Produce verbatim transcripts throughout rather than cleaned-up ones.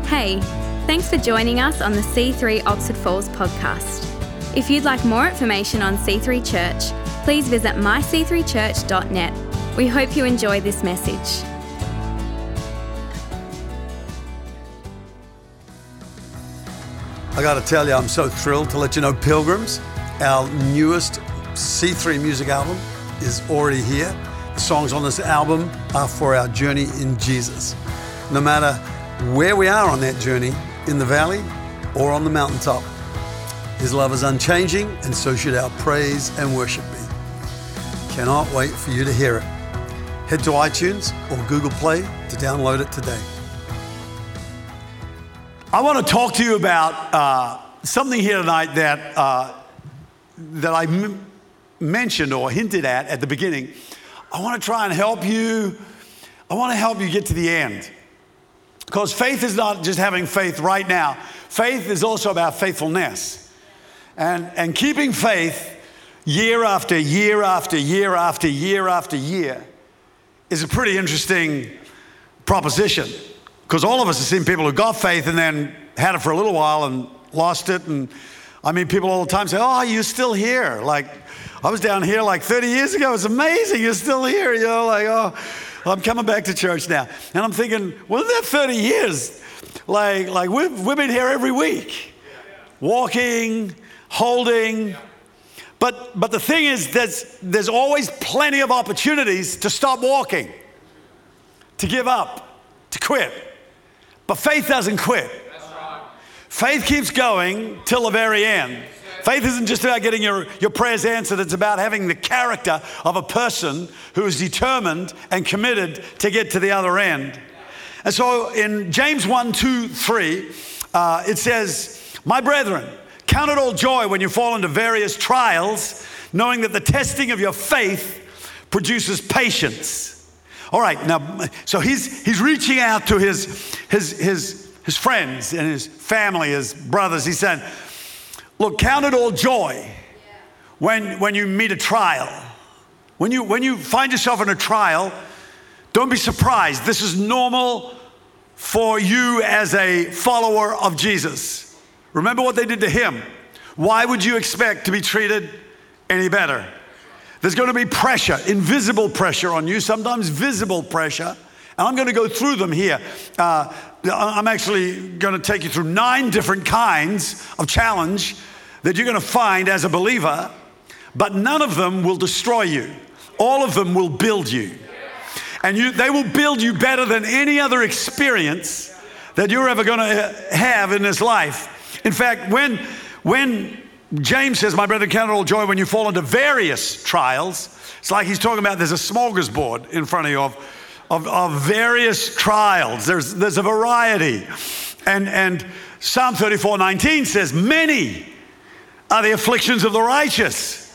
Hey, thanks for joining us on the C three Oxford Falls podcast. If you'd like more information on C three Church, please visit my c three church dot net. We hope you enjoy this message. I got to tell you, I'm so thrilled to let you know, Pilgrims, our newest C three music album is already here. The songs on this album are for our journey in Jesus. No matter where we are on that journey, in the valley or on the mountaintop, His love is unchanging, and so should our praise and worship be. Cannot wait for you to hear it. Head to iTunes or Google Play to download it today. I want to talk to you about uh, something here tonight that uh, that I m- mentioned or hinted at at the beginning. I want to try and help you. I want to help you get to the end. Because faith is not just having faith right now. Faith is also about faithfulness. And, and keeping faith year after year after year after year after year is a pretty interesting proposition. Because all of us have seen people who got faith and then had it for a little while and lost it. And I mean, people all the time say, oh, you're still here. Like, I was down here like thirty years ago. It's amazing you're still here. You know, like, oh, I'm coming back to church now. And I'm thinking, well, in that thirty years, like, like we've, we've been here every week, walking, holding. But, but the thing is, there's, there's always plenty of opportunities to stop walking, to give up, to quit. But faith doesn't quit. Faith keeps going till the very end. Faith isn't just about getting your, your prayers answered. It's about having the character of a person who is determined and committed to get to the other end. And so in James one, two, three, uh, it says, my brethren, count it all joy when you fall into various trials, knowing that the testing of your faith produces patience. All right, now, so he's he's reaching out to his his his his friends and his family, his brothers. He's saying, look, count it all joy when when you meet a trial. When you when you find yourself in a trial, don't be surprised. This is normal for you as a follower of Jesus. Remember what they did to him. Why would you expect to be treated any better? There's going to be pressure, invisible pressure on you, sometimes visible pressure. And I'm going to go through them here. Uh, I'm actually going to take you through nine different kinds of challenge that you're going to find as a believer, but none of them will destroy you. All of them will build you. And you, they will build you better than any other experience that you're ever going to have in this life. In fact, when, when James says, my brethren, count it all joy when you fall into various trials, it's like he's talking about there's a smorgasbord in front of you of Of, of various trials. There's there's a variety. And and Psalm thirty-four nineteen says, many are the afflictions of the righteous.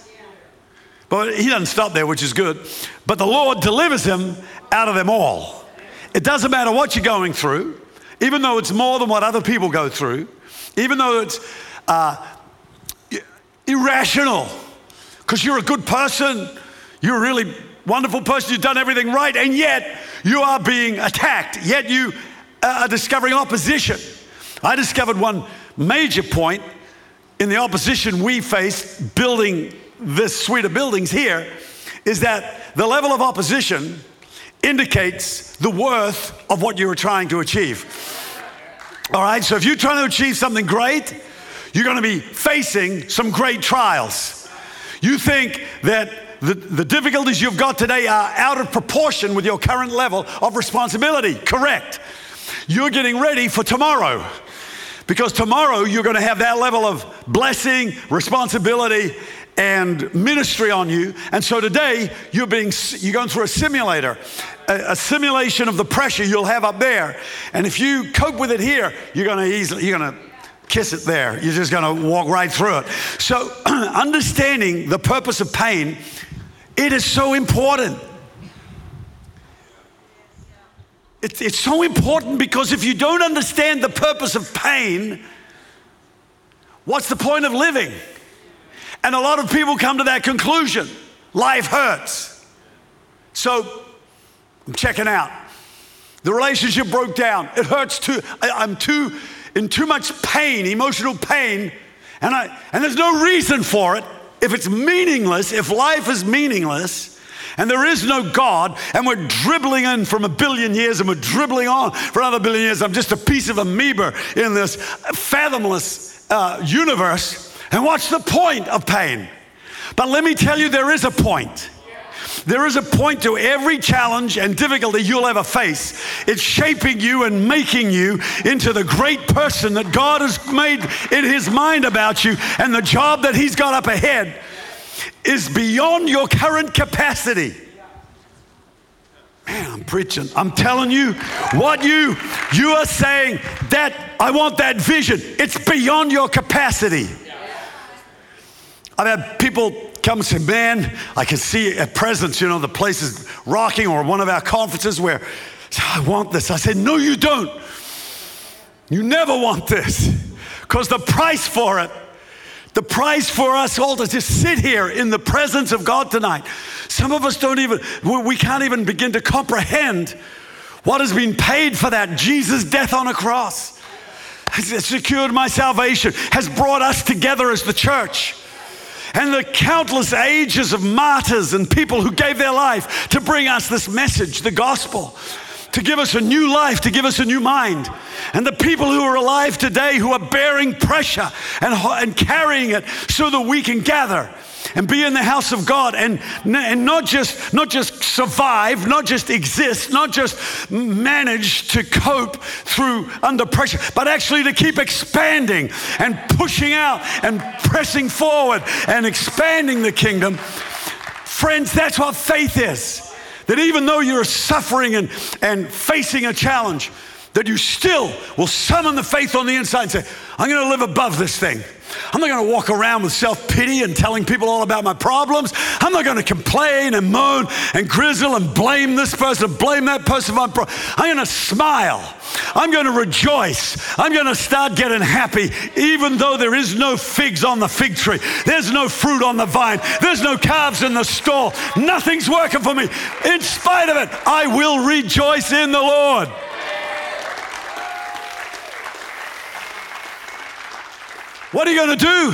But he doesn't stop there, which is good. But the Lord delivers him out of them all. It doesn't matter what you're going through, even though it's more than what other people go through, even though it's uh, irrational, because you're a good person, you're a really wonderful person, you've done everything right, and yet you are being attacked, yet you are discovering opposition. I discovered one major point in the opposition we face building this suite of buildings here is that the level of opposition indicates the worth of what you were trying to achieve. All right, so if you're trying to achieve something great, you're going to be facing some great trials. You think that The, the difficulties you've got today are out of proportion with your current level of responsibility. Correct. You're getting ready for tomorrow, because tomorrow you're going to have that level of blessing, responsibility, and ministry on you. And so today you're being you're going through a simulator, a, a simulation of the pressure you'll have up there. And if you cope with it here, you're going to easily you're going to kiss it there. You're just going to walk right through it. So understanding the purpose of pain, it is so important. It's, it's so important because if you don't understand the purpose of pain, what's the point of living? And a lot of people come to that conclusion. Life hurts. So I'm checking out. The relationship broke down. It hurts too. I, I'm too in too much pain, emotional pain, and I and there's no reason for it. If it's meaningless, if life is meaningless, and there is no God, and we're dribbling in from a billion years, and we're dribbling on for another billion years, I'm just a piece of amoeba in this fathomless uh, universe. And what's the point of pain? But let me tell you, there is a point. There is a point to every challenge and difficulty you'll ever face. It's shaping you and making you into the great person that God has made in his mind about you, and the job that he's got up ahead is beyond your current capacity. Man, I'm preaching. I'm telling you, what you you are saying, that I want that vision. It's beyond your capacity. I've had people come and say, man, I can see at presence, you know, the place is rocking, or one of our conferences where I want this. I said, no, you don't. You never want this, because the price for it, the price for us all to just sit here in the presence of God tonight. Some of us don't even, we can't even begin to comprehend what has been paid for that. Jesus' death on a cross has secured my salvation, has brought us together as the church. And the countless ages of martyrs and people who gave their life to bring us this message, the gospel, to give us a new life, to give us a new mind. And the people who are alive today who are bearing pressure and, and carrying it so that we can gather and be in the house of God and, and not just not just survive, not just exist, not just manage to cope through under pressure, but actually to keep expanding and pushing out and pressing forward and expanding the kingdom. Friends, that's what faith is. That even though you're suffering and, and facing a challenge, that you still will summon the faith on the inside and say, I'm going to live above this thing. I'm not going to walk around with self-pity and telling people all about my problems. I'm not going to complain and moan and grizzle and blame this person, blame that person. For my pro- I'm going to smile. I'm going to rejoice. I'm going to start getting happy, even though there is no figs on the fig tree. There's no fruit on the vine. There's no calves in the stall. Nothing's working for me. In spite of it, I will rejoice in the Lord. What are you going to do?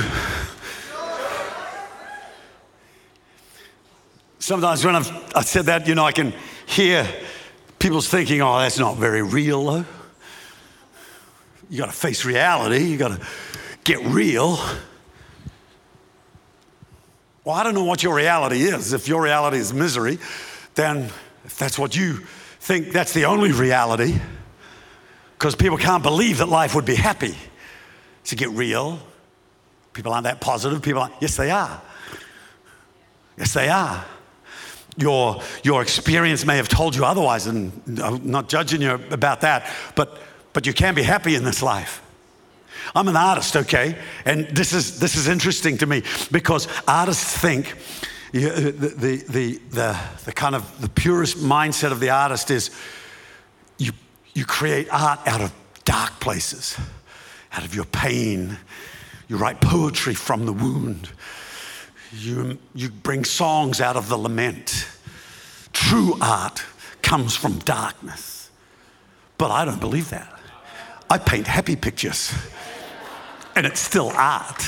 Sometimes when I've, I've said that, you know, I can hear people's thinking, oh, that's not very real, though. You got to face reality. You got to get real. Well, I don't know what your reality is. If your reality is misery, then if that's what you think, that's the only reality, because people can't believe that life would be happy. To get real, people aren't that positive. People aren't, yes, they are. Yes, they are. Your, your experience may have told you otherwise, and I'm not judging you about that, but, but you can be happy in this life. I'm an artist, okay? And this is, this is interesting to me, because artists think, you, the, the, the, the, the kind of the purest mindset of the artist is you, you create art out of dark places. Out of your pain. You write poetry from the wound. You, you bring songs out of the lament. True art comes from darkness. But I don't believe that. I paint happy pictures, and it's still art.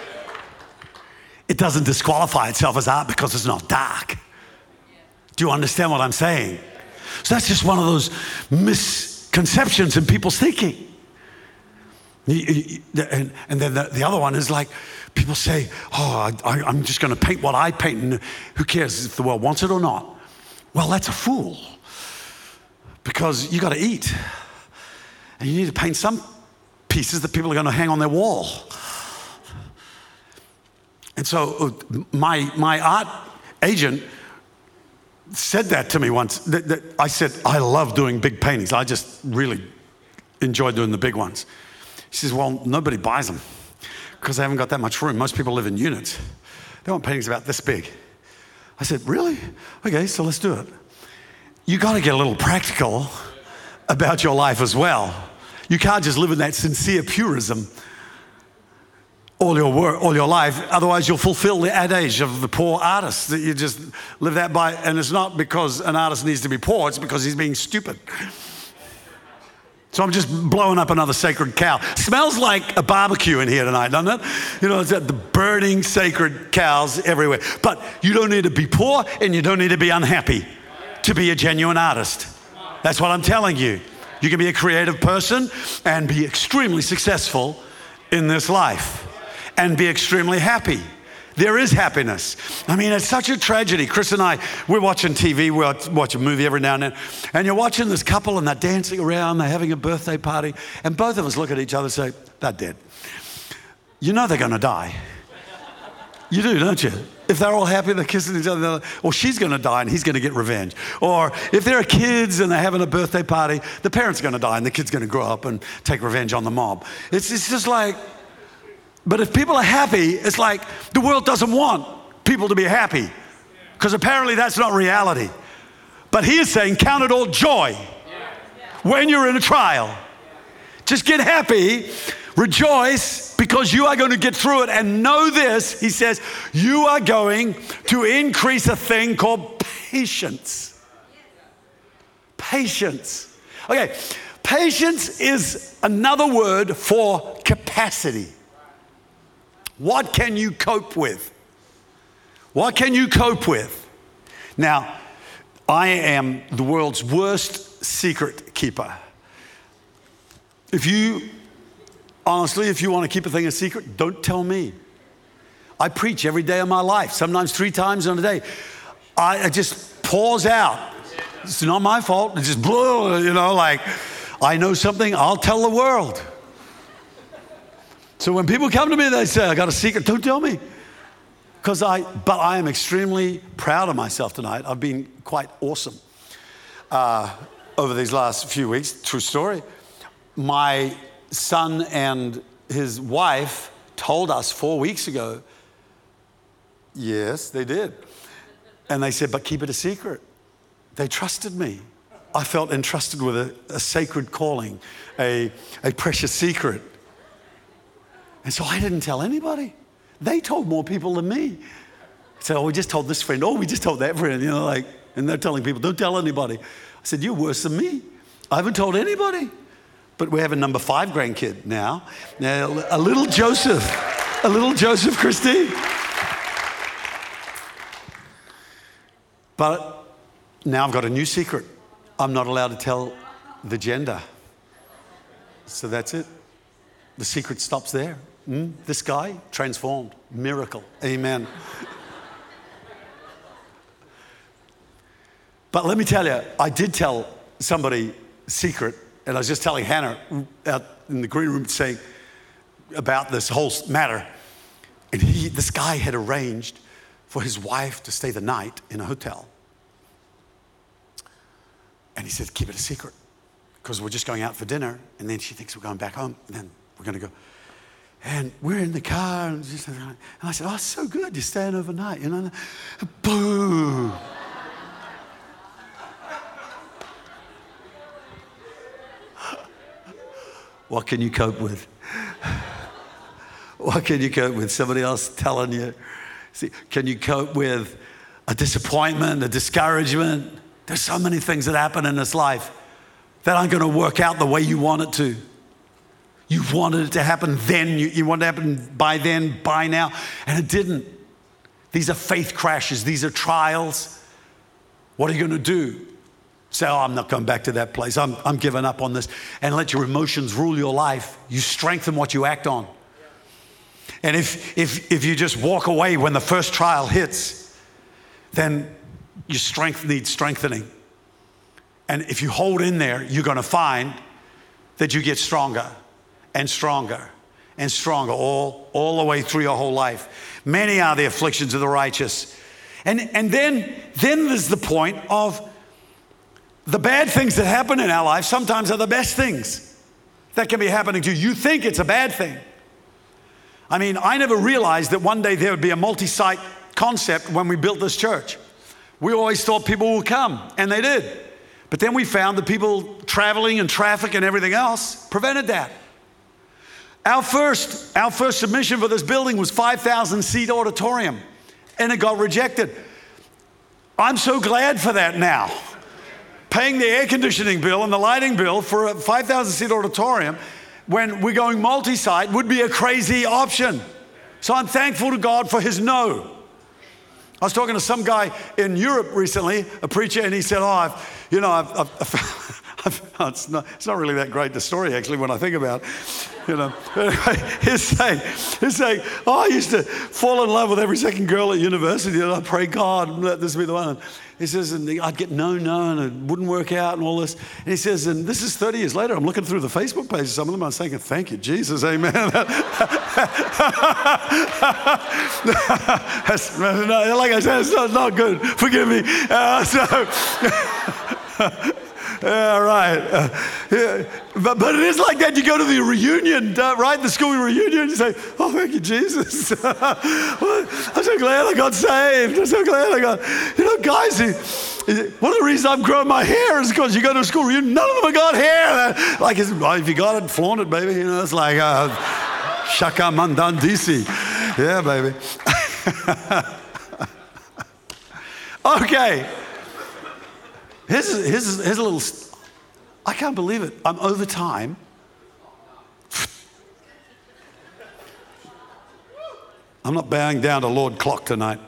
It doesn't disqualify itself as art because it's not dark. Do you understand what I'm saying? So that's just one of those misconceptions in people's thinking. And, and then the, the other one is like, people say, oh, I, I'm just going to paint what I paint, and who cares if the world wants it or not? Well, that's a fool, because you got to eat, and you need to paint some pieces that people are going to hang on their wall. And so my, my art agent said that to me once. That, that I said, I love doing big paintings. I just really enjoy doing the big ones. He says, well, nobody buys them because they haven't got that much room. Most people live in units. They want paintings about this big. I said, really? Okay, so let's do it. You got to get a little practical about your life as well. You can't just live in that sincere purism all your work, all your life. Otherwise, you'll fulfill the adage of the poor artist, that you just live that by. And it's not because an artist needs to be poor. It's because he's being stupid. So I'm just blowing up another sacred cow. Smells like a barbecue in here tonight, doesn't it? You know, it's the burning sacred cows everywhere. But you don't need to be poor and you don't need to be unhappy to be a genuine artist. That's what I'm telling you. You can be a creative person and be extremely successful in this life and be extremely happy. There is happiness. I mean, it's such a tragedy. Chris and I, we're watching T V, we watch a movie every now and then, and you're watching this couple and they're dancing around, they're having a birthday party, and both of us look at each other and say, they're dead. You know they're gonna die. You do, don't you? If they're all happy, they're kissing each other, or she's gonna die and he's gonna get revenge. Or if there are kids and they're having a birthday party, the parents are gonna die and the kid's gonna grow up and take revenge on the mob. It's, it's just like, but if people are happy, it's like the world doesn't want people to be happy, because apparently that's not reality. But he is saying, count it all joy when you're in a trial. Just get happy, rejoice, because you are going to get through it. And know this, he says, you are going to increase a thing called patience. Patience. Okay, patience is another word for capacity. What can you cope with? What can you cope with? Now, I am the world's worst secret keeper. If you, honestly, if you want to keep a thing a secret, don't tell me. I preach every day of my life, sometimes three times in a day. I, I just pause out. It's not my fault. It's just, blah, you know, like, I know something, I'll tell the world. So when people come to me and they say, I got a secret, don't tell me. Because I, but I am extremely proud of myself tonight. I've been quite awesome uh, over these last few weeks. True story. My son and his wife told us four weeks ago, yes, they did. And they said, but keep it a secret. They trusted me. I felt entrusted with a, a sacred calling, a, a precious secret. And so I didn't tell anybody. They told more people than me. So, oh, we just told this friend. Oh, we just told that friend. You know, like, and they're telling people, don't tell anybody. I said, you're worse than me. I haven't told anybody. But we have a number five grandkid now. Now, a little Joseph. A little Joseph Christine. But now I've got a new secret. I'm not allowed to tell the gender. So that's it. The secret stops there. Mm, this guy, transformed, miracle, amen. But let me tell you, I did tell somebody secret, and I was just telling Hannah out in the green room saying about this whole matter. And he, this guy had arranged for his wife to stay the night in a hotel. And he said, keep it a secret, because we're just going out for dinner, and then she thinks we're going back home, and then we're going to go. And we're in the car, and, just, and I said, oh, it's so good, you're staying overnight, you know? Boom. What can you cope with? What can you cope with? Somebody else telling you? See, can you cope with a disappointment, a discouragement? There's so many things that happen in this life that aren't going to work out the way you want it to. You wanted it to happen then. You, you wanted it to happen by then, by now, and it didn't. These are faith crashes. These are trials. What are you going to do? Say, oh, I'm not going back to that place. I'm, I'm giving up on this. And let your emotions rule your life. You strengthen what you act on. And if, if, if you just walk away when the first trial hits, then your strength needs strengthening. And if you hold in there, you're going to find that you get stronger and stronger and stronger all, all the way through your whole life. Many are the afflictions of the righteous. And, and then, then there's the point of the bad things that happen in our life sometimes are the best things that can be happening to you. You think it's a bad thing. I mean, I never realized that one day there would be a multi-site concept when we built this church. We always thought people would come, and they did. But then we found that people traveling and traffic and everything else prevented that. Our first, our first submission for this building was five thousand seat auditorium, and it got rejected. I'm so glad for that now. paying the air conditioning bill and the lighting bill for a five thousand seat auditorium when we're going multi-site would be a crazy option. So I'm thankful to God for his no. I was talking to some guy in Europe recently, a preacher, and he said, oh, I've, you know, I've, I've, I've, I've it's, not, it's not really that great, the story, actually, when I think about it. You know, anyway, he's saying, he's saying, oh, I used to fall in love with every second girl at university, and I pray, God, let this be the one. And he says, and I'd get no, no, and it wouldn't work out and all this. And he says, and this is thirty years later, I'm looking through the Facebook pages, some of them, I'm saying, thank you, Jesus, amen. That's, no, like I said, it's not, not good. Forgive me. Uh, so... Yeah, right. Uh, yeah. But, but it is like that. You go to the reunion, uh, right? The school reunion, you say, oh, thank you, Jesus. I'm so glad I got saved. I'm so glad I got, you know, guys, one of the reasons I'm growing my hair is because you go to a school reunion, none of them have got hair. Like, it's, well, if you got it, flaunt it, baby. You know, it's like, uh, shaka mandandisi. Yeah, baby. Okay. Here's, here's, here's a little, I can't believe it. I'm over time. I'm not bowing down to Lord Clock tonight.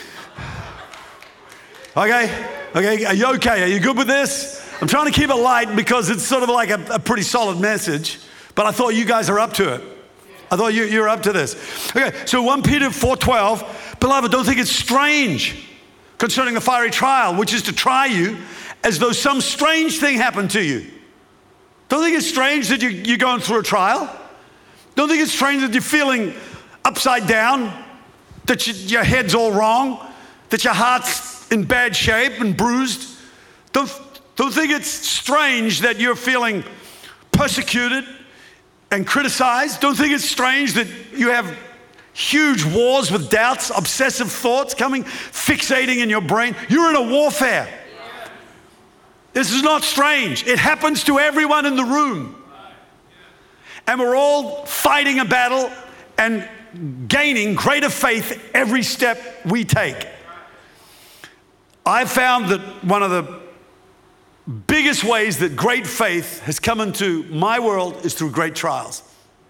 Okay, okay, are you okay? Are you good with this? I'm trying to keep it light because it's sort of like a, a pretty solid message, but I thought you guys are up to it. I thought you, you're up to this. Okay, so First Peter four twelve, beloved, don't think it's strange concerning the fiery trial, which is to try you as though some strange thing happened to you. Don't think it's strange that you, you're going through a trial. Don't think it's strange that you're feeling upside down, that you, your head's all wrong, that your heart's in bad shape and bruised. Don't, don't think it's strange that you're feeling persecuted and criticized. Don't think it's strange that you have huge wars with doubts, obsessive thoughts coming, fixating in your brain. You're in a warfare. This is not strange. It happens to everyone in the room. And we're all fighting a battle and gaining greater faith every step we take. I've found that one of the biggest ways that great faith has come into my world is through great trials.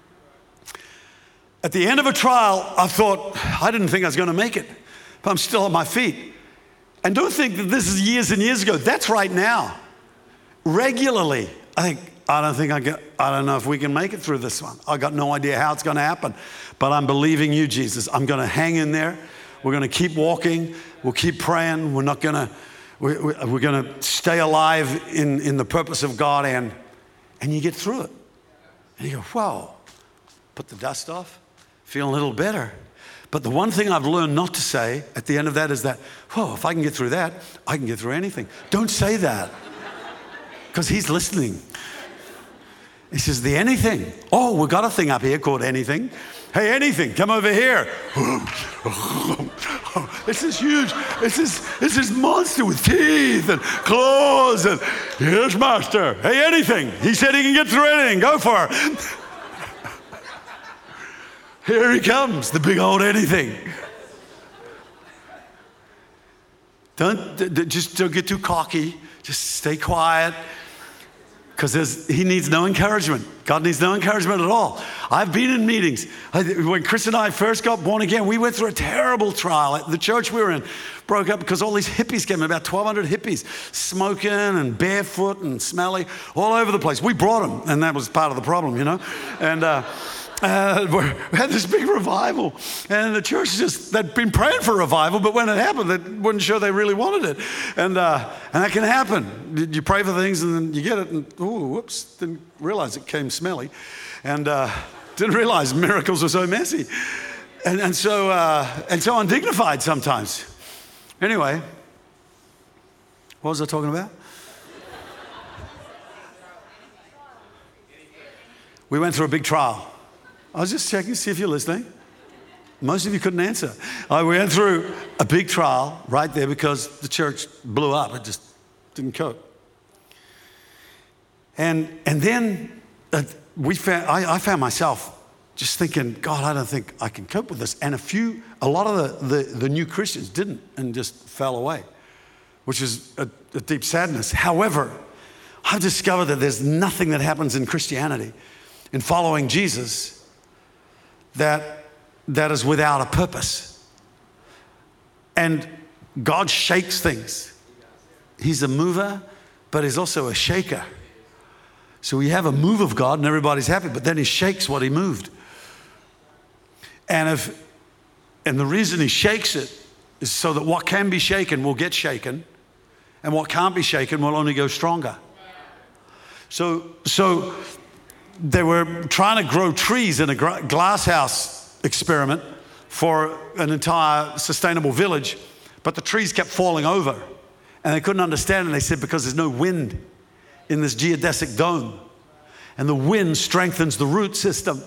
At the end of a trial, I thought, I didn't think I was going to make it, but I'm still on my feet. And don't think that this is years and years ago. That's right now. Regularly, I think, I don't think I get, I don't know if we can make it through this one. I got no idea how it's going to happen, but I'm believing you, Jesus. I'm going to hang in there. We're going to keep walking. We'll keep praying. We're not going to, we're, we're going to stay alive in, in the purpose of God, and, and you get through it. And you go, wow, put the dust off, feeling a little better. But the one thing I've learned not to say at the end of that is that, oh, if I can get through that, I can get through anything. Don't say that, because he's listening. He says, the anything. Oh, we've got a thing up here called anything. Hey, anything, come over here. It's this huge, it's this, it's this monster with teeth and claws. And here's Master. Hey, anything. He said he can get through anything. Go for it. Here he comes, the big old anything. Don't, d- d- just don't get too cocky. Just stay quiet, because he needs no encouragement. God needs no encouragement at all. I've been in meetings. I, when Chris and I first got born again, we went through a terrible trial. The church we were in broke up because all these hippies came in, about twelve hundred hippies, smoking and barefoot and smelly, all over the place. We brought them, and that was part of the problem, you know. And uh, uh, we had this big revival, and the church just, they'd been praying for revival, but when it happened, they weren't sure they really wanted it. And uh, and that can happen. You pray for things, and then you get it, and oh, whoops, didn't realize it came smelly, and uh, didn't realize miracles were so messy, and and so uh, and so undignified sometimes. Anyway, what was I talking about? We went through a big trial. I was just checking to see if you're listening. Most of you couldn't answer. I went through a big trial right there because the church blew up. It just didn't cope. And and then uh, we found, I, I found myself just thinking, God, I don't think I can cope with this. And a few, a lot of the, the, the new Christians didn't and just fell away. which is a, a deep sadness. However, I've discovered that there's nothing that happens in Christianity, in following Jesus, that, that is without a purpose. And God shakes things. He's a mover, but he's also a shaker. So we have a move of God and everybody's happy, but then he shakes what he moved. And if, and the reason he shakes it is so that what can be shaken will get shaken, and what can't be shaken will only go stronger. So, so they were trying to grow trees in a glass house experiment for an entire sustainable village, but the trees kept falling over, and they couldn't understand it. They said, because there's no wind in this geodesic dome, and the wind strengthens the root system.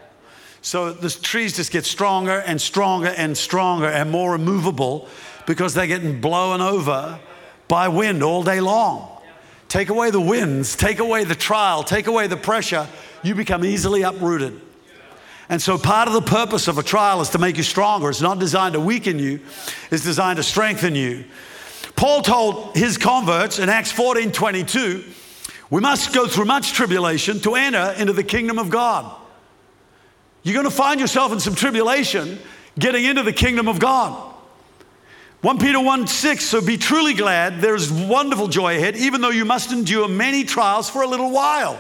So the trees just get stronger and stronger and stronger and more immovable because they're getting blown over by wind all day long. Take away the winds, take away the trial, take away the pressure, you become easily uprooted. And so part of the purpose of a trial is to make you stronger. It's not designed to weaken you, it's designed to strengthen you. Paul told his converts in Acts fourteen twenty-two, we must go through much tribulation to enter into the kingdom of God. You're going to find yourself in some tribulation getting into the kingdom of God. First Peter one six, so be truly glad, there is wonderful joy ahead, even though you must endure many trials for a little while.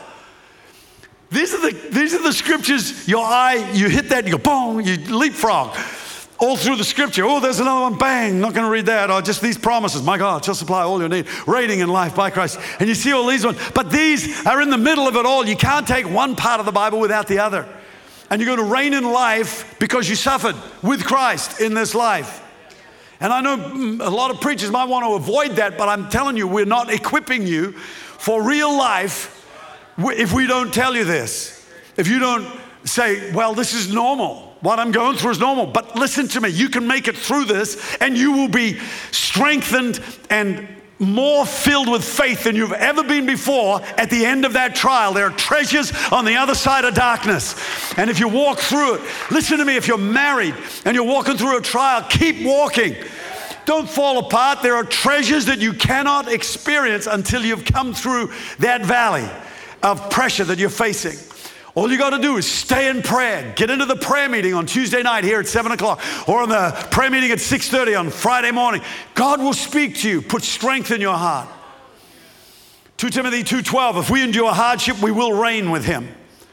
These are the, these are the scriptures, your eye, you hit that, you go, boom, you leapfrog. All through the scripture, oh, there's another one, bang, not going to read that. Or just these promises, my God shall supply all your need, reigning in life by Christ. And you see all these ones, but these are in the middle of it all. You can't take one part of the Bible without the other. And you're going to reign in life because you suffered with Christ in this life. And I know a lot of preachers might want to avoid that, but I'm telling you, we're not equipping you for real life if we don't tell you this. If you don't say, well, this is normal. What I'm going through is normal. But listen to me, you can make it through this and you will be strengthened and more filled with faith than you've ever been before at the end of that trial. There are treasures on the other side of darkness. And if you walk through it, listen to me, if you're married and you're walking through a trial, keep walking. Don't fall apart. There are treasures that you cannot experience until you've come through that valley of pressure that you're facing. All you got to do is stay in prayer. Get into the prayer meeting on Tuesday night here at seven o'clock or on the prayer meeting at six thirty on Friday morning. God will speak to you. Put strength in your heart. Second Timothy two twelve, if we endure hardship, we will reign with him.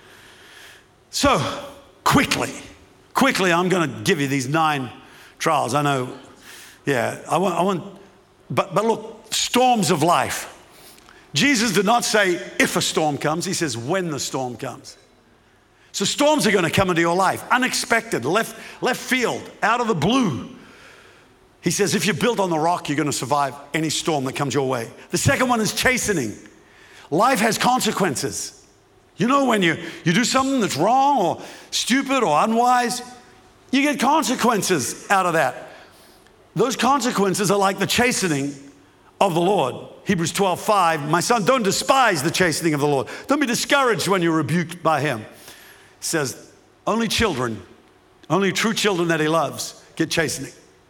So quickly, quickly, I'm going to give you these nine trials. I know, yeah, I want, I want but, but look, storms of life. Jesus did not say if a storm comes. He says when the storm comes. So storms are going to come into your life, unexpected, left, left field, out of the blue. He says if you're built on the rock, you're going to survive any storm that comes your way. The second one is chastening. Life has consequences. You know, when you, you do something that's wrong or stupid or unwise, you get consequences out of that. Those consequences are like the chastening of the Lord. Hebrews twelve five, my son, don't despise the chastening of the Lord. Don't be discouraged when you're rebuked by him. He says, only children, only true children that he loves get chastening.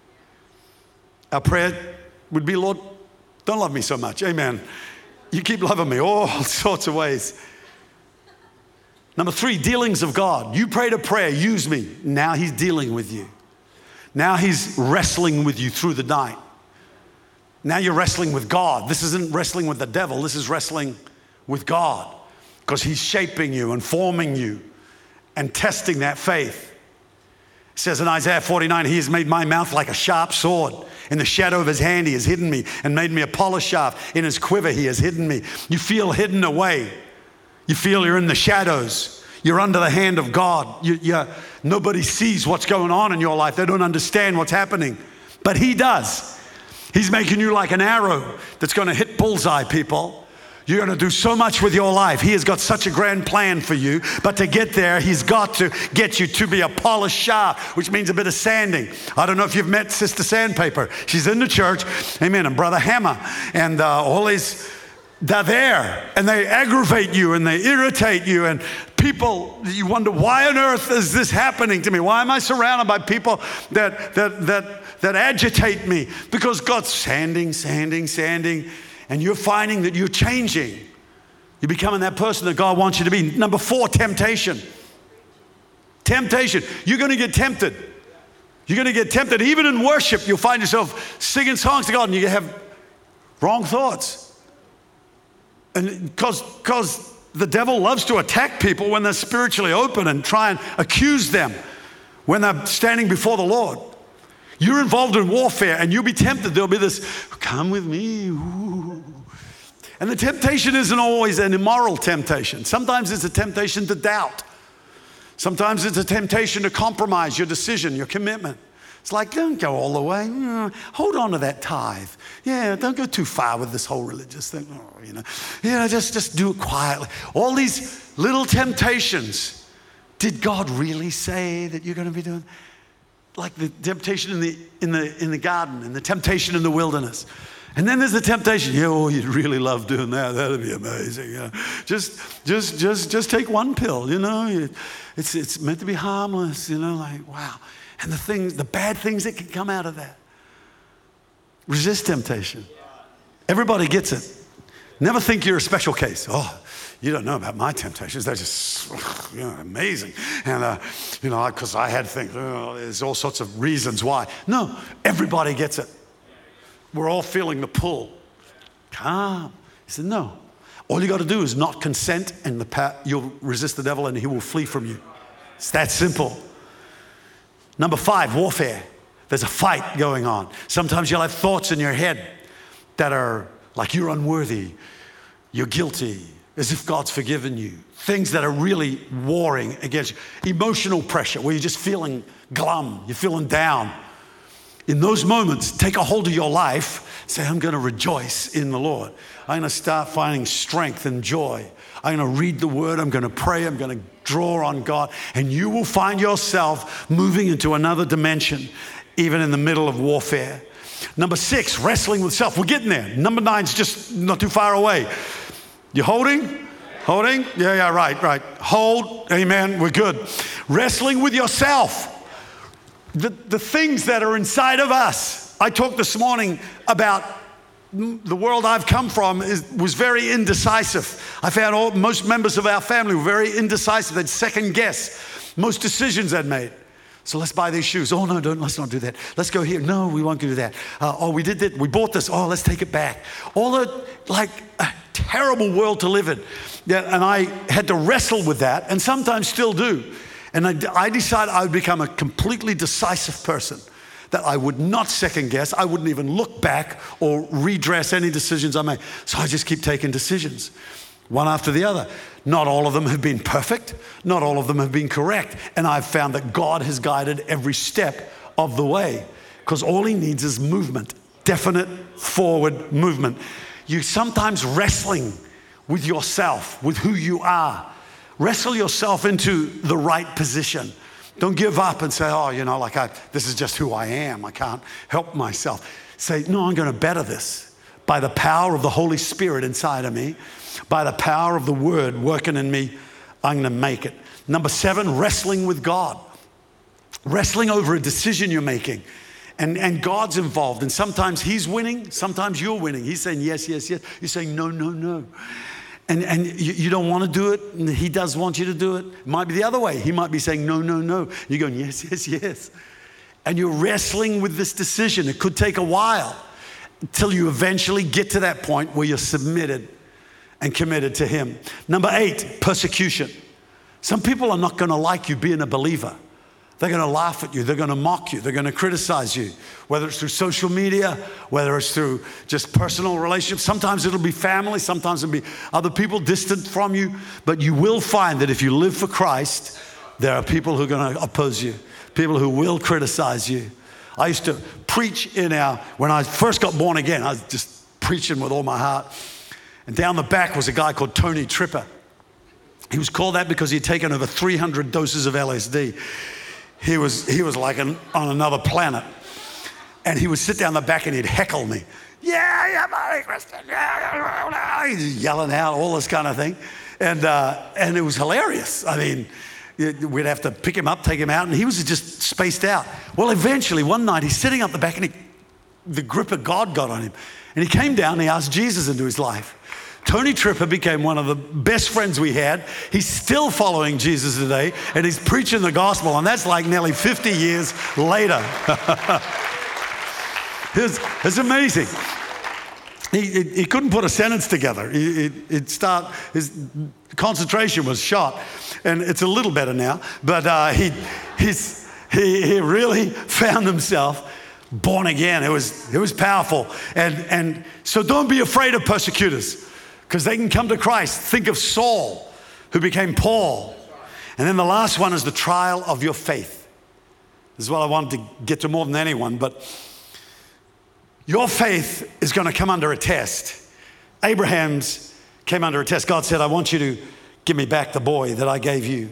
Our prayer would be, Lord, don't love me so much. Amen. You keep loving me all sorts of ways. Number three, dealings of God. You prayed a prayer, use me. Now he's dealing with you. Now he's wrestling with you through the night. Now you're wrestling with God. This isn't wrestling with the devil. This is wrestling with God because he's shaping you and forming you and testing that faith. It says in Isaiah forty-nine, he has made my mouth like a sharp sword. In the shadow of his hand, he has hidden me and made me a polished shaft. In his quiver, he has hidden me. You feel hidden away. You feel you're in the shadows. You're under the hand of God. You, you're, nobody sees what's going on in your life. They don't understand what's happening, but he does. He's making you like an arrow that's going to hit bullseye, people. You're going to do so much with your life. He has got such a grand plan for you. But to get there, he's got to get you to be a polished shaft, which means a bit of sanding. I don't know if you've met Sister Sandpaper. She's in the church. Amen. And Brother Hammer. And uh, all these, they're there. And they aggravate you and they irritate you. And people, you wonder, why on earth is this happening to me? Why am I surrounded by people that that that that agitate me? Because God's sanding, sanding, sanding, and you're finding that you're changing. You're becoming that person that God wants you to be. Number four, temptation. Temptation. You're going to get tempted. You're going to get tempted. Even in worship, you'll find yourself singing songs to God and you have wrong thoughts. And because because the devil loves to attack people when they're spiritually open and try and accuse them when they're standing before the Lord. You're involved in warfare and you'll be tempted. There'll be this, come with me. Ooh. And the temptation isn't always an immoral temptation. Sometimes it's a temptation to doubt. Sometimes it's a temptation to compromise your decision, your commitment. It's like, don't go all the way. Hold on to that tithe. Yeah, don't go too far with this whole religious thing. Oh, you know, yeah, just, just do it quietly. All these little temptations. Did God really say that you're going to be doing? Like the temptation in the in the in the garden, and the temptation in the wilderness. And then there's the temptation. Yeah, oh, you'd really love doing that. That'd be amazing. Yeah. Just, just, just, just take one pill. You know, it's it's meant to be harmless. You know, like wow. And the things, the bad things that can come out of that. Resist temptation. Everybody gets it. Never think you're a special case. Oh, you don't know about my temptations. They're just, you know, amazing. And, uh, you know, because I had things, oh, there's all sorts of reasons why. No, everybody gets it. We're all feeling the pull. Calm. He said, no. All you got to do is not consent, and the pa- you'll resist the devil and he will flee from you. It's that simple. Number five, warfare. There's a fight going on. Sometimes you'll have thoughts in your head that are like you're unworthy, you're guilty, as if God's forgiven you. Things that are really warring against you. Emotional pressure, where you're just feeling glum, you're feeling down. In those moments, take a hold of your life. Say, I'm going to rejoice in the Lord. I'm going to start finding strength and joy. I'm going to read the word. I'm going to pray. I'm going to draw on God. And you will find yourself moving into another dimension, even in the middle of warfare. Number six, wrestling with self. We're getting there. Number nine's just not too far away. You holding? Holding? Yeah, yeah, right, right. Hold. Amen. We're good. Wrestling with yourself. The, the things that are inside of us. I talked this morning about the world I've come from is, was very indecisive. I found all, most members of our family were very indecisive. They'd second guess most decisions they'd made. So let's buy these shoes. Oh, no, don't, let's not do that. Let's go here. No, we won't do that. Uh, oh, we did that. We bought this. Oh, let's take it back. All the, like, a terrible world to live in. Yeah, and I had to wrestle with that, and sometimes still do. And I, I decided I would become a completely decisive person, that I would not second guess. I wouldn't even look back or redress any decisions I made. So I just keep taking decisions, one after the other. Not all of them have been perfect. Not all of them have been correct. And I've found that God has guided every step of the way, because all he needs is movement, definite forward movement. You're sometimes wrestling with yourself, with who you are. Wrestle yourself into the right position. Don't give up and say, oh, you know, like I, this is just who I am. I can't help myself. Say, no, I'm going to better this by the power of the Holy Spirit inside of me, by the power of the Word working in me. I'm going to make it. Number seven, wrestling with God. Wrestling over a decision you're making. And, and God's involved. And sometimes he's winning. Sometimes you're winning. He's saying yes, yes, yes. You're saying no, no, no. And, and you, you don't want to do it, and he does want you to do it. It might be the other way. He might be saying, no, no, no. You're going, yes, yes, yes. And you're wrestling with this decision. It could take a while until you eventually get to that point where you're submitted and committed to him. Number eight, persecution. Some people are not going to like you being a believer. They're going to laugh at you. They're going to mock you. They're going to criticize you, whether it's through social media, whether it's through just personal relationships. Sometimes it'll be family. Sometimes it'll be other people distant from you. But you will find that if you live for Christ, there are people who are going to oppose you, people who will criticize you. I used to preach in our, when I first got born again, I was just preaching with all my heart. And down the back was a guy called Tony Tripper. He was called that because he'd taken over three hundred doses of L S D. He was, he was like an, on another planet. And he would sit down the back and he'd heckle me. Yeah, yeah, buddy, Christian. Yeah, he's yelling out, all this kind of thing. And, uh, and it was hilarious. I mean, we'd have to pick him up, take him out, and he was just spaced out. Well, eventually, one night, he's sitting up the back, and he, the grip of God got on him. And he came down, and he asked Jesus into his life. Tony Tripper became one of the best friends we had. He's still following Jesus today, and he's preaching the gospel, and that's like nearly fifty years later. it's, it's amazing. He, he, he couldn't put a sentence together. He, he, he'd start, his concentration was shot, and it's a little better now, but uh, he, he's, he, he really found himself born again. It was, it was powerful. And, and so don't be afraid of persecutors, because they can come to Christ. Think of Saul, who became Paul. And then the last one is the trial of your faith. This is what I wanted to get to more than anyone, but your faith is going to come under a test. Abraham's came under a test. God said, I want you to give me back the boy that I gave you.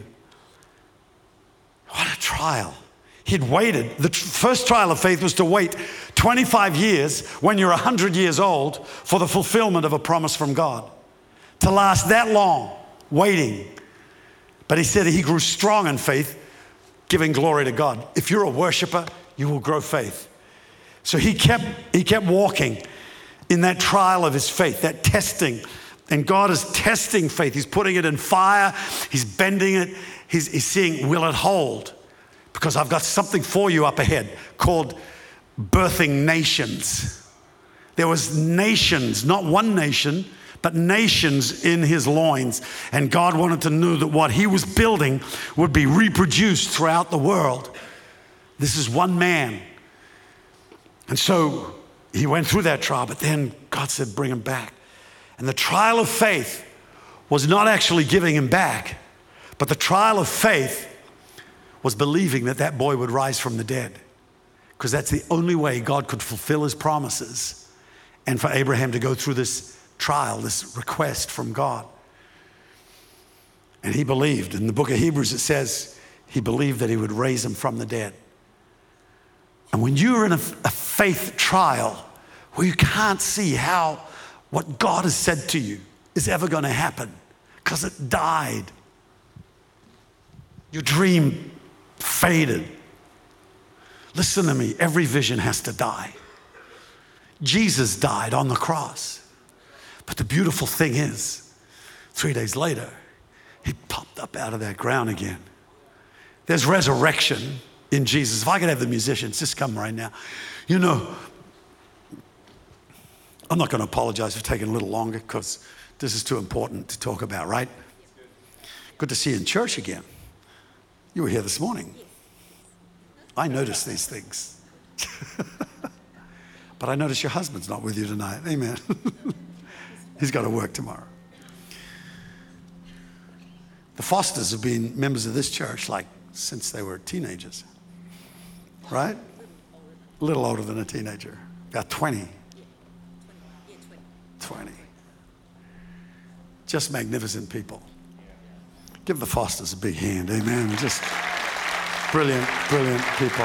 What a trial. He'd waited. The tr- first trial of faith was to wait twenty-five years when you're one hundred years old for the fulfillment of a promise from God. To last that long, waiting. But he said he grew strong in faith, giving glory to God. If you're a worshiper, you will grow faith. So he kept, he kept walking in that trial of his faith, that testing. And God is testing faith. He's putting it in fire. He's bending it. He's, he's seeing, will it hold? Because I've got something for you up ahead called birthing nations. There was nations, not one nation, but nations in his loins. And God wanted to know that what he was building would be reproduced throughout the world. This is one man. And so he went through that trial, but then God said, bring him back. And the trial of faith was not actually giving him back, but the trial of faith was believing that that boy would rise from the dead, because that's the only way God could fulfill his promises and for Abraham to go through this trial, this request from God. And he believed. In the book of Hebrews, it says he believed that he would raise him from the dead. And when you're in a, a faith trial where you can't see how what God has said to you is ever going to happen because it died, your dream faded. Listen to me, every vision has to die. Jesus died on the cross. But the beautiful thing is, three days later, he popped up out of that ground again. There's resurrection in Jesus. If I could have the musicians just come right now. You know, I'm not going to apologize for taking a little longer because this is too important to talk about, right? Good to see you in church again. You were here this morning. I noticed these things. But I notice your husband's not with you tonight. Amen. He's got to work tomorrow. The Fosters have been members of this church like since they were teenagers. Right? A little older than a teenager. About twenty. twenty. Just magnificent people. Give the Fosters a big hand. Amen. Just brilliant, brilliant people.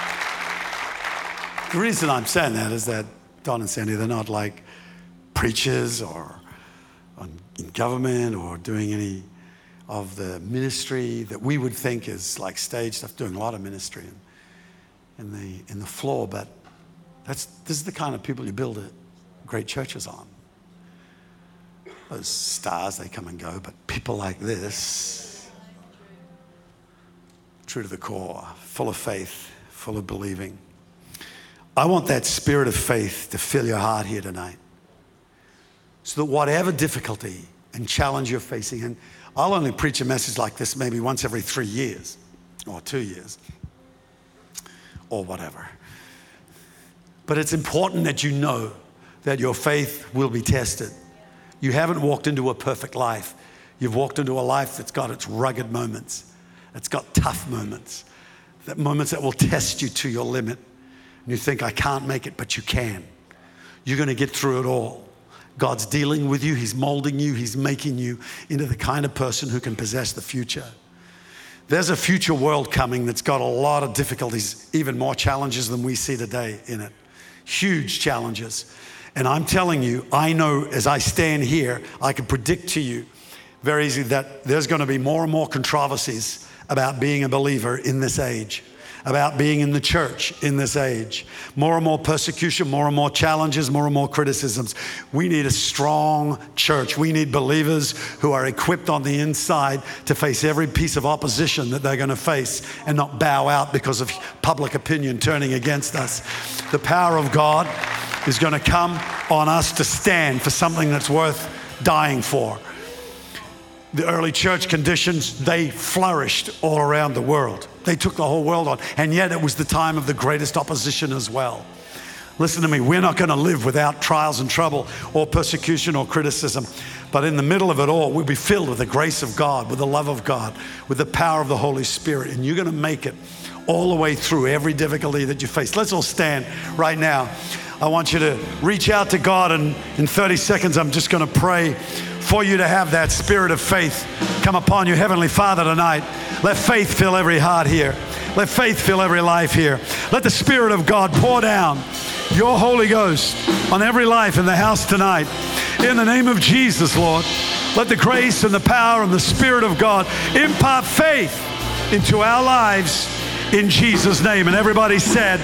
The reason I'm saying that is that Don and Sandy, they're not like preachers or on, in government or doing any of the ministry that we would think is like stage stuff, doing a lot of ministry in, in the in the floor, but that's this is the kind of people you build a, great churches on. Those stars, they come and go, but people like this, true to the core, full of faith, full of believing. I want that spirit of faith to fill your heart here tonight, so that whatever difficulty and challenge you're facing, and I'll only preach a message like this maybe once every three years or two years or whatever. But it's important that you know that your faith will be tested. You haven't walked into a perfect life. You've walked into a life that's got its rugged moments. It's got tough moments. That moments that will test you to your limit. And you think, I can't make it, but you can. You're going to get through it all. God's dealing with you. He's molding you. He's making you into the kind of person who can possess the future. There's a future world coming that's got a lot of difficulties, even more challenges than we see today in it. Huge challenges. And I'm telling you, I know as I stand here, I can predict to you very easily that there's going to be more and more controversies about being a believer in this age, about being in the church in this age. More and more persecution, more and more challenges, more and more criticisms. We need a strong church. We need believers who are equipped on the inside to face every piece of opposition that they're going to face and not bow out because of public opinion turning against us. The power of God is going to come on us to stand for something that's worth dying for. The early church conditions, they flourished all around the world. They took the whole world on, and yet it was the time of the greatest opposition as well. Listen to me, we're not going to live without trials and trouble or persecution or criticism, but in the middle of it all, we'll be filled with the grace of God, with the love of God, with the power of the Holy Spirit, and you're going to make it all the way through every difficulty that you face. Let's all stand right now. I want you to reach out to God, and in thirty seconds, I'm just going to pray for you to have that spirit of faith come upon you. Heavenly Father, tonight, let faith fill every heart here. Let faith fill every life here. Let the Spirit of God pour down your Holy Ghost on every life in the house tonight. In the name of Jesus, Lord, let the grace and the power and the Spirit of God impart faith into our lives in Jesus' name. And everybody said,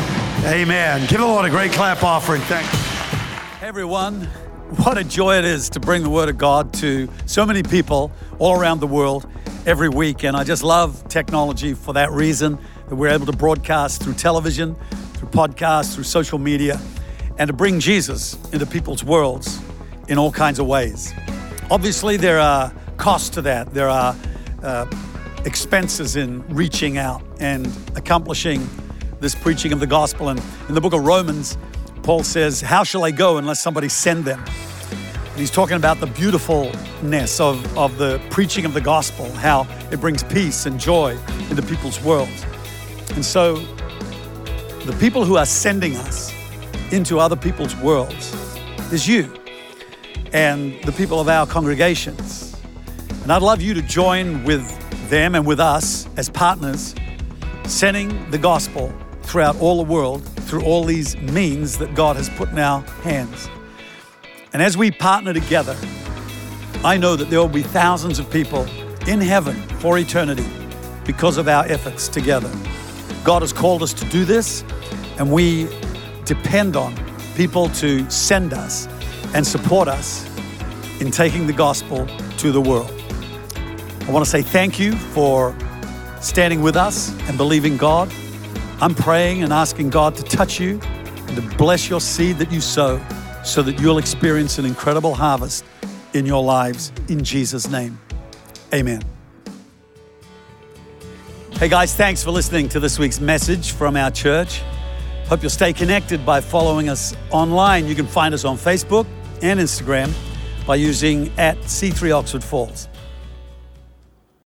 amen. Give the Lord a great clap offering. Thank you. Hey everyone, what a joy it is to bring the Word of God to so many people all around the world every week. And I just love technology for that reason, that we're able to broadcast through television, through podcasts, through social media, and to bring Jesus into people's worlds in all kinds of ways. Obviously, there are costs to that. There are uh, expenses in reaching out and accomplishing this preaching of the gospel. And in the book of Romans, Paul says, how shall I go unless somebody send them? And he's talking about the beautifulness of, of the preaching of the gospel, how it brings peace and joy into people's worlds. And so the people who are sending us into other people's worlds is you and the people of our congregations. And I'd love you to join with them and with us as partners, sending the gospel throughout all the world, through all these means that God has put in our hands. And as we partner together, I know that there will be thousands of people in heaven for eternity because of our efforts together. God has called us to do this, and we depend on people to send us and support us in taking the gospel to the world. I want to say thank you for standing with us and believing God. I'm praying and asking God to touch you and to bless your seed that you sow so that you'll experience an incredible harvest in your lives in Jesus' name. Amen. Hey guys, thanks for listening to this week's message from our church. Hope you'll stay connected by following us online. You can find us on Facebook and Instagram by using at C three Oxford Falls.